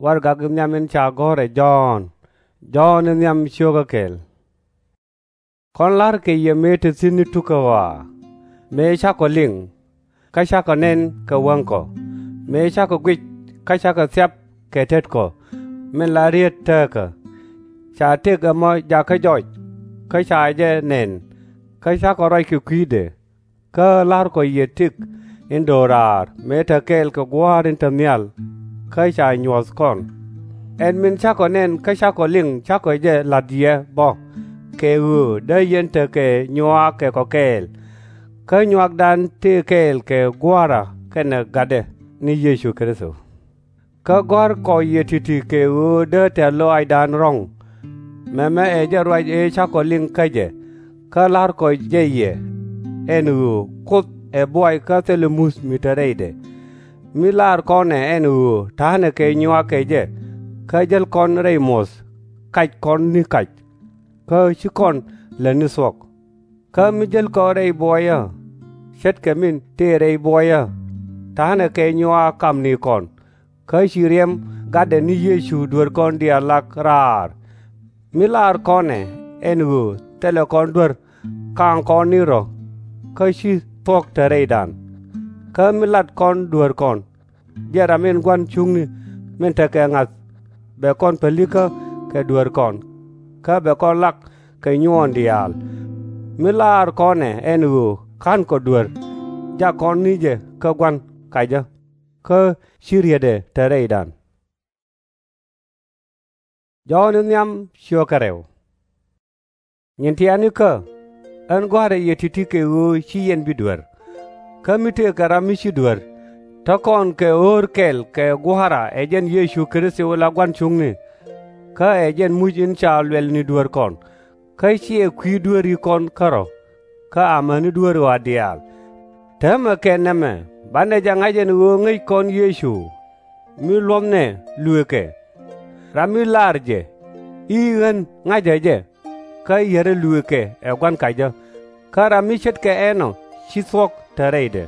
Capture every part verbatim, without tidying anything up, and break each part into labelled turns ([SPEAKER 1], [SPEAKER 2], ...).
[SPEAKER 1] warga gimnyam in cha gore John John in yam sugar kel kon lar ke ye mete sini tukawa me cha ko ling ka cha ko nen ka wang ko me cha ko gwit ka cha ko sep ke tet ko men la riet ta ka cha te ga mo ja ka joj ka cha je nen ka cha ko roi ki kwide ka lar ko ye tik in dorar me ta kel ko gwar in tamyal ka cha nyos kon en min cha ko nen ka cha ko ling cha ko je la die bo ke u de yen te ke nywa ke ko kel ka nywak dan te kel ke gwara ke na gade ni Yesu Kristo ka gwar ko ye titi ke u de te lo ai dan rong me me e je roi e cha ko ling ka je ka lar ko je ye en u kut e boy ka te le mus miterede mi lar kone en u ta ne ke nywa ke je ka jel kon reimos kaj kon ni kaj ka chi kon le ni sok ka mi jel ko rei boya shet ke min te rei boya ta ne ke nywa kam ni kon ka chi riem gade ni Yesu dur kon dia lak rar mi lar kone en u tele kon dur kan kon ni ro ka chi tok te rei dan ka mi lat kon dur kon jera min gwan chung ni men te ke ngat be kon pelika ke dur kon ka be kon lak ke nyon dial milar kone enu kan ko dur ja kon ni je ka gwan ka ja ka shiriede tereidan jon nyam sho kareu nyentiani ka an gware yetiti ke u chi yen bidur ka mite karami chi dur ta kon ke or kel ke guhara ejen Yesu Kristo la gwan chungni ka ejen mujin cha lwel ni dur kon ka chi e kwi dur i kon karo ka amani dur wa dial tema ke neme bane janga jen wo ngai kon Yesu mi lomne lueke rami larje igen ngaje je ka yere lueke e gwan kaja ka rami chet ke eno chi sok tereide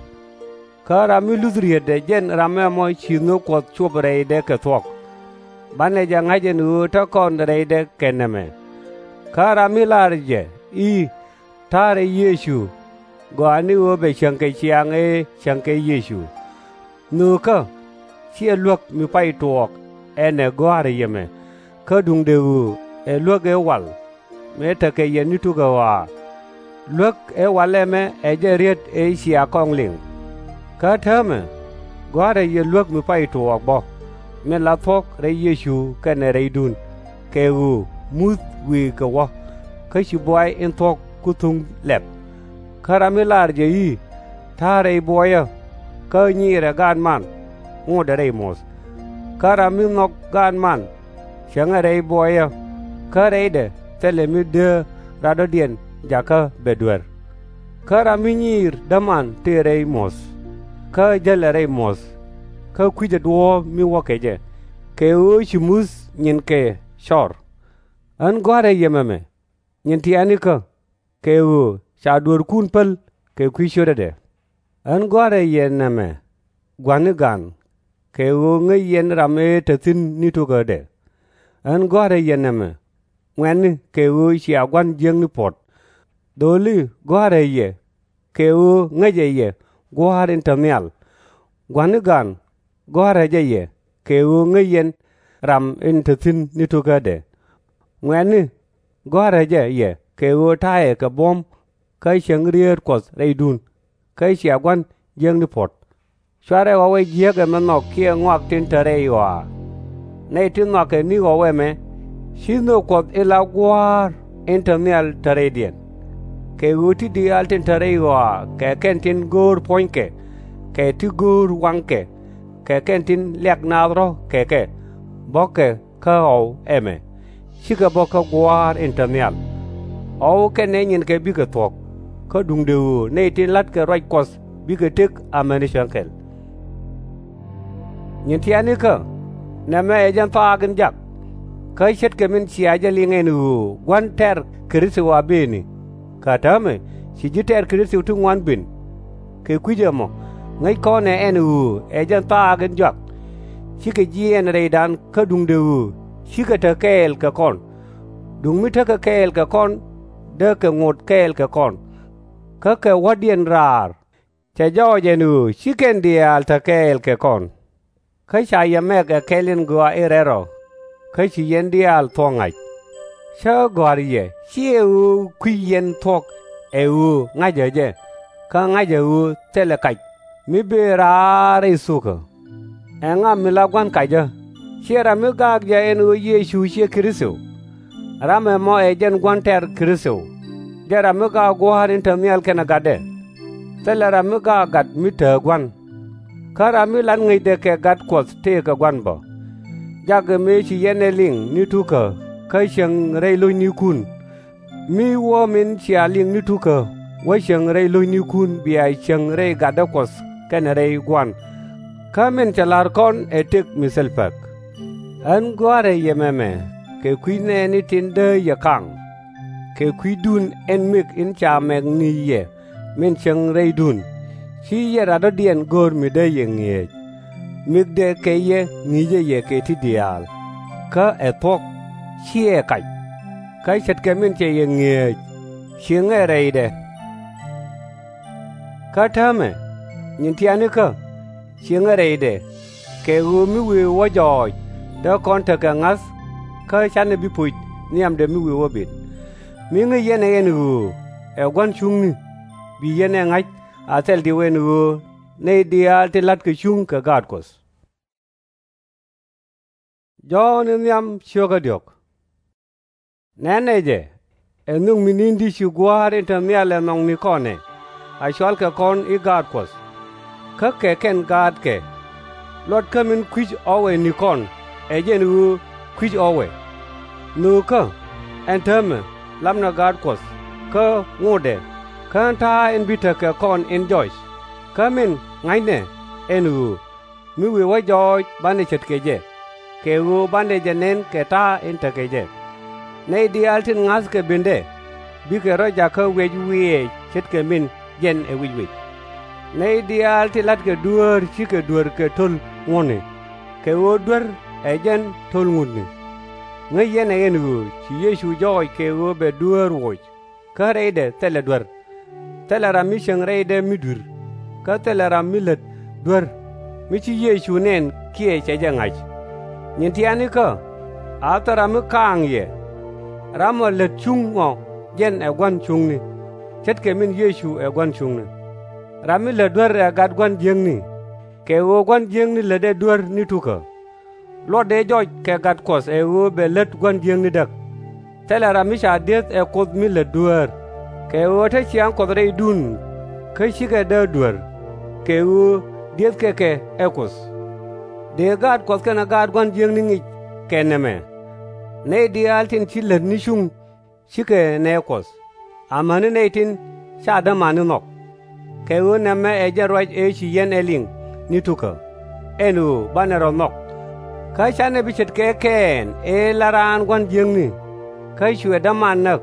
[SPEAKER 1] ka rami luzriede jen rame mo chi no ko chobreide ke sok bane janga jen wo ta kon reide ke neme ka rami larje i tare Yesu go ani wo be chanke chiang e chanke Yesu nu ka chi luok mi pai tuok ene go are yeme ka dung de u e luok e wal me ta ke yen ni tu ga wa luok e wale me e je riet e sia kong ling ka thame go are ye luok mi pai tuok bo me la thok re Yesu ka ne re dun ke u mut wi ka wa ka shi boy in thok ku tung lep karamilar je yi tare boya ka ni re gan man ngo de re mos karami nok gan man changa re boya ka re de tele mi de rado dien jaka bedwer karami nyir daman te re mos ka jele re mos ka kwije duo mi wa ke je ke o chimus nyin ke shor an gore yememe nyin ti anika ke o cha dur kun pel ke kwishore de an gore yeneme gwanigan ke o ngi yen rame te tin ni to gade an gore yeneme wen ke o chi agwan jeng ni pot doli gore ye ke o ngaje ye goharin tamyal gwanigan gore je ye ke o ngi yen ram in te tin ni to gade wen gore je ye ke o tae ka bom kai chang rier kos reidun kai sia gwan jeng ni pot sware wa we ye ga manok kia ngwak tin tare wa nei tin ma ke ni wa we me shino kot ela gwar internal tare dien ke uti di alten tare wa ke kentin gor poinke ke ti gor wanke ke kentin lek nadro ke ke boke ka o eme shiga boka gwar internal au ke ne nyin ke biga tok ka dung de ne tin lat ke roi kos biga tek amani shankel nyin tiani ka na me ejan ta agen jak ka chet ke min sia ja lingen u wan ter kristo wa beni ka tame si jiter kristo tu wan bin ke kujamo ngai ko ne en u ejan ta agen jak shi ke jien re dan ka dung de u shi ke ta kel ka kon dung mi ta ka kel ka kon de ka ngot kel ka kon ka ka wadien rar cha jo je nu shi ken dial ta kel ka kon ka cha ya me ka kelin go erero ka chi yen dial thongai sha goriye shi u kuyen thok e u nga je je ka nga je u tele kai mi be ra re su ka enga mi la gwan kai je shi ra mi ga je en u Yesu shi Kristo ra me mo e jen gwan ter Kristo je ra mi ga go harin ta mial kana gade tele ra mi ga gat mi te gwan ka ra mi lan ngai de ke gat ko te ka gwan bo ja ke me shi yen ling ni tu ka kai chang re lui ni kun mi wo min chia ling ni tu ka wa chang re lui ni kun bi ai chang re ga da kos ken re gwan ka men chalar kon etek misel pak an gware ye meme ke kuine ni tinde ya kang ke kuidun en mik in cha meg ni ye men chang re dun chi ye ra do dien gor mi de ye nge mik de ke ye ni ye ye ke ti dial ka etok chia kai cái sét cái mình chơi yang nghe tiếng nghe đây đây cái thằng mày nhìn thấy anh cơ tiếng nghe đây đây cái u mi vi wa joy đó con thằng cái ngas cái chăn này bị phụt niam để mi vi wa bịt mi nghe yên này nu ở quan chung ni bị yên này ngay à tel đi về nu này đi al tel lát cái chung cái gạt cos do nên niam chưa có được nene je enung minin di shuguar intermiale nong ni kone a shwal ka kon i gad kos ka ke ken gad ke lot kamin kwij owe ni kon e jen u kwij owe nu ka enterme lamna gad kos ka ngode ka ta en bita ka kon enjoy kamin ngaine enu mi we wa joy bane chet ke je ke u bane jenen ke ta enter ke je nay di altin ngas ke bende bi ke roja ka wej wie chet ke min jen e wij wij nay di alti lat ke duor chi ke duor ke tol ngone ke wo duor e jen tol ngune ngai yen e enu chi Yesu joy ke wo be duor wo ka re de tele duor tele ra mi chang re de mi dur ka tele ra mi let duor mi chi Yesu nen kie che jangai nyin ti ani ka atara mi kang ye ramo le chung ngo jen e gwan chung ni chet ke min Yesu e gwan chung ni rami le duor e gad gwan jeng ni ke wo gwan jeng ni le de duor ni tuka lo de joj ke gad kos e wo be let gwan jeng ni dak tele rami sha det e kod mi le duor ke wo te chiang kod re dun ke chi ke de duor ke wo det ke ke e kos de gad kos ke na gad gwan jeng ni ngi ke ne me ne di altin chilet ni shung chike ne kos amane ne tin cha da manu nok ke wo na me e ja roj e chi yen eling ni tuka enu banero nok ka cha ne bichet ke ken e laran gwan jeng ni ka shwe da man nak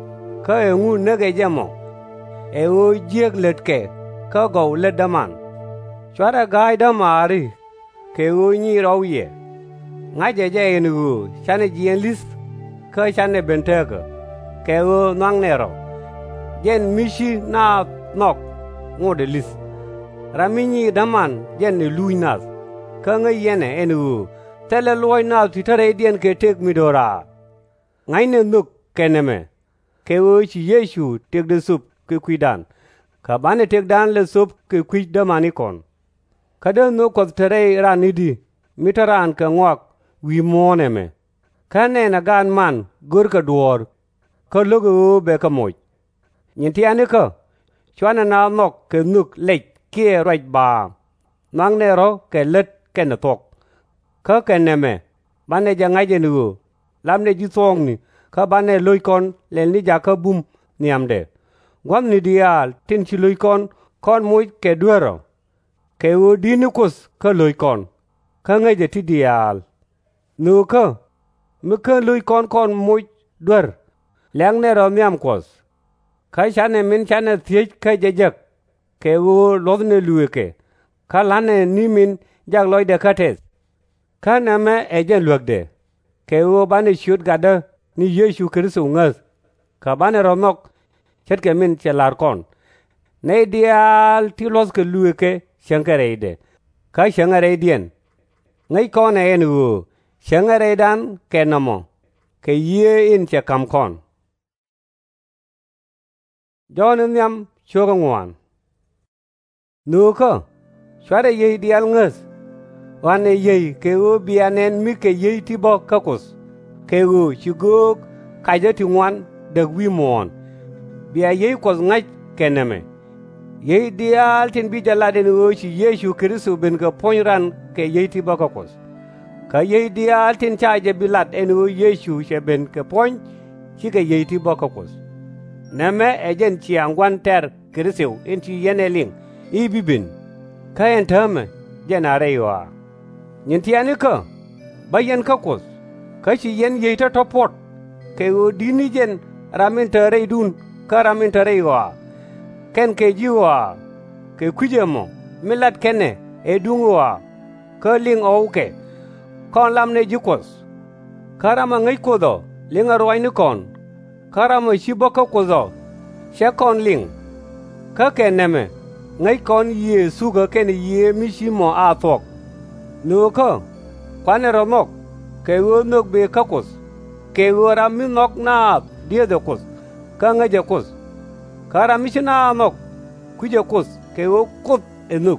[SPEAKER 1] ka e ngu ne ge jamo e wo jeg let ke ka go let da man chwara gai da mari ke wo ni raw ye ngai je je nu chane jien lis ka chane benteka ke wo nang nero jen mishi na nok ngode lis ramini daman jen ni luinas ka ngai yene enu tele loy na ti tare dien ke tek midora ngai ne nuk keneme ke wo chi Yesu tek de sup ke kuidan ka bane tek dan le sup ke kuid da mani kon kada no ko tare ranidi mitaran ka ngwak wi mone me kane na gan man gur ka duor ka lugu be ka moy nyin ti ane ka chwana na nok ke nuk lek ke right ba nang ne ro ke let ke na tok ka ke ne me bane ja ngai je nu lam ne ji song ni ka bane loy kon len ni ja ka bum niam de gwam ni dial tin chi loy kon kon moy ke duoro ke wo dinikus ka loy kon ka ngai je ti dial nu ka mi ka lui kon kon muy duer leng ne ro miam kos kai chane min chane thiech ka jejek ke wo lod ne luwe ke ka lane ni min jak loy de kates Kana me ejen luokde. Ke wo bane shoot gada ni Yesu Kristo ngas. Ka bane ronok chet ke min chelar kon. Ne dial ti los ke lueke shankare de. Ka shangare dien. Ngai kon e en wo. Shangare dan ke namo. Ke ye in che kam kon. John nyam shoga ngwan. Nuko. Shware ye dial ngas. Wane ye ke wo bianen mi ke ye ti bo kakos. Ke wo shigo kaje ti ngwan de wi mon. Bia ye kos ngai keneme. Ye dial tin bi jaladen wo shi Yesu Kristo ben ka ponran ke ye ti bo kakos. Ka ye dial tin chaje bilat en wo Yesu she ben ke pon shi ke ye ti bo kakos. Neme ejen chi angwan ter Kristo en chi yeneling i bibin. Ka entame jenare yo. Nyintiani ka, bayan kakos, kashi yen yeta topot, ke u dinijen ramin tere dun, ka ramin tere wa, ken ke jiwa, ke kujemo, milat kene, edungwa, ka ling auke, kon lamne jikos, karama ngay kodo, linga roi nikon, karama shibaka kozo, shekon ling, ka keneme, ngay kon ye suga kene ye mishimo a thok. Nuko, kwane ronok, ke wo nok be kakos, ke wo rami nok na dia de kos, ka nga je kos, ka rami shina nok, kuje kos, ke wo kot enuk.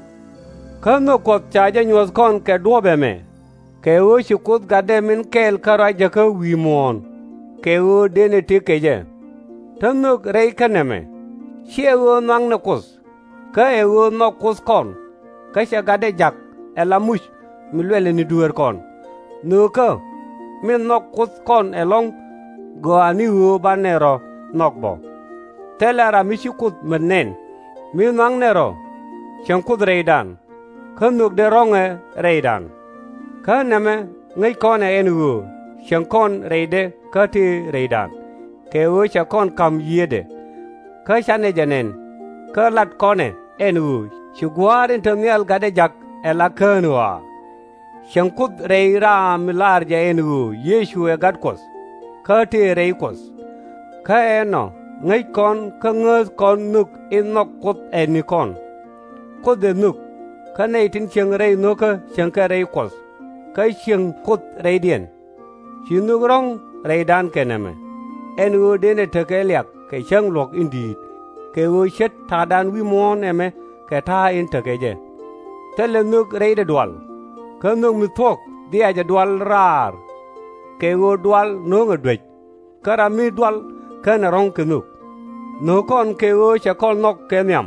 [SPEAKER 1] Ka nok kot chaje nyos kon ke dobe me, ke wo shikut gade min kel kara jaka wimon, ke wo dene te keje. Tan nok rei kaneme, shie wo nang na kos, ka e wo nok kos kon, ka she gade jak, elamush, milwele ni duer kon. Nuka, min nok kus kon elong, go ani hu banero nok bo. Telara mishikut menen, min nang nero, shankut reidan, ka nuk de ronge reidan. Ka neme, ngay kon e enu, shankon reide, ka ti reidan. Ke u shakon kam yede, ka shane janen, ka lat kone enu, shiguar intermial gade jak elakanua. Shankut rei ra milar ja enu Yesu e gadkos, ka te rei kos. Ka eno, ngay kon ka ngaz kon nuk inok kut eni kon. Kut de nuk, ka nay tin shang rei nuka shanka rei kos, ka shang kut rei dien. Shi nuk rong rei dan keneme. Enu dene teke liak ke shang lok indit, ke wo shet ta dan wi mon eme ke ta in teke je. Tele nuk rei de dual. Ka nuk mi thok dia ja dual rar, ke wo dual nunga dwek, ka rami dual ka na rong ke nuk. Nukon ke wo shakol nok ke nyam,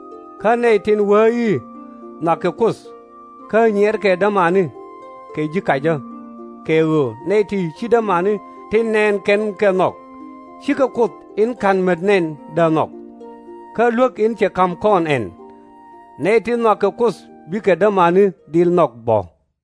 [SPEAKER 1] ka ne tin wai na ke kus, ka nyer ke damani, ke jikaja, ke wo ne ti shidamani tin nen ken ke nok, shika kut in kan med nen da nok, ka luok in che kam kon en, ne tin na ke kus bi ke damani dil nok bo.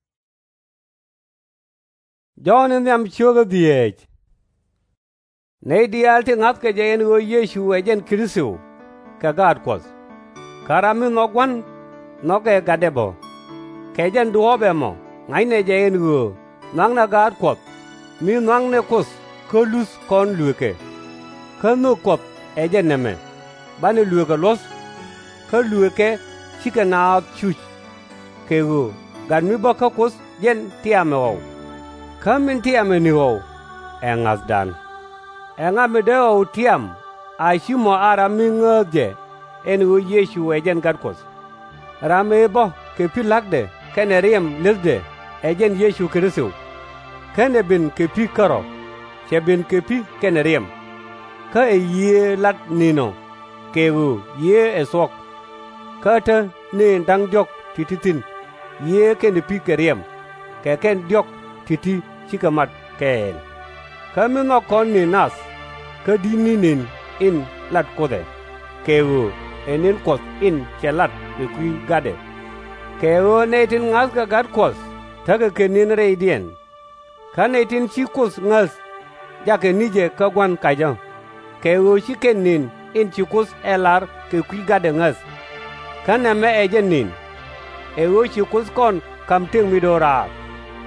[SPEAKER 1] John in them sugar the age. Nay the alti nat ke jen wo Yesu ejen Kristo ka gad kos. Karami nok wan nok e gadebo. Ke jen duobe mo ngai ne jen wo nang na gad kos. Mi nang ne kos ko lus kon luke. Ka no kop ejen neme. Bani luke los ka luke chika na chuch. Ke wo gad mi ba ka kos jen tiame wo. Come in tiam ni wo, engas dan. Enga me de o tiam, a shimo ara mi ngje, en wo Yesu ejen gadkos. Rame bo, ke pi lakde, kene riem lilde, ejen Yesu Kristo. Kene bin ke pi karo, she bin ke pi kene riem. Ka e ye lat nino, ke wo ye e sok. Ka ta ne dang jok tititin, ye kene pi ke riem, ke ken jok titi chikamat ken. Kami no kon ni nas, ka di ninin in lat kode. Kewo enin kos in chelat de kui gade. Kewo netin ngas ka gad kos, taga kenin reidien. Ka netin chi kos ngas, jake nije ka gwan kajang. Kewo chi kenin in chi kos elar ke kui gade ngas. Ka neme ejen nin. Ewo chi kos kon kam ting midora.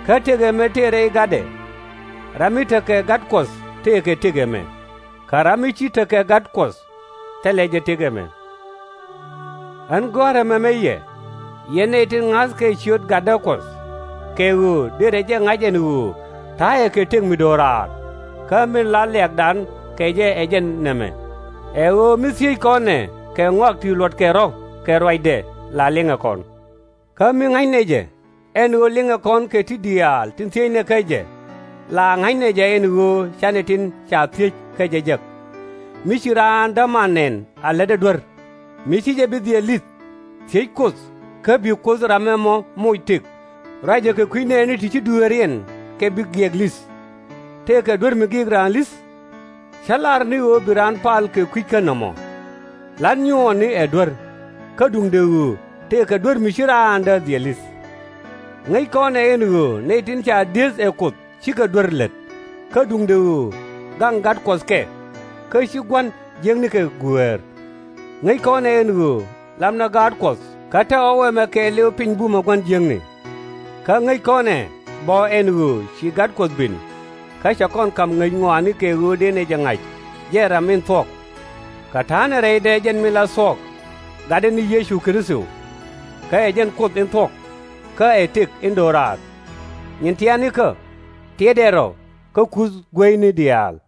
[SPEAKER 1] ka tegeme tere gade rami teke gad kos teke tegeme ka rami chi teke gad kos teleje tegeme an gore memeye yene tin ngas ke chiot gada kos ke u dire je ngajen u tae ke teng midora ka min la lek dan ke je ejen neme e o misi kone ke ngok ti lot ke ro ke roide la linga kon ka mi ngai neje en o linga kon ke ti dial tin tie ne ke je la ngai neje en o chane tin cha ti ke je je mi chiran da manen ale de dor mi chi je bi die lit ti kos ka bi kos ramemo moitik raje ke kuine ni ti chi duerien ke bi gieglis te ke dor mi gigran lis chalar ni o biran pal ke kuikanamo lan nyo ni edwar ka dung de u te ka dor mi shiran da dielis ngai ko ne en u ne tin cha des e kot chi ka dor let ka dung de u gang gat koske ka shi gwan jeng ni ke guer ngai ko ne en u lam na gat kos ka ta o me ke le pin bu ma gwan jeng ni ka ngai ko ne bo en u shi gat kos bin ka cha kon kam ngai ngwa ni ke u de ne jangai je ra min thok ka thane re de jen mi la sok gade ni Yesu Kristo ka ejen kot en thok ka etik indorat nyin tiani ka tiedero ka kuz gwe ni dial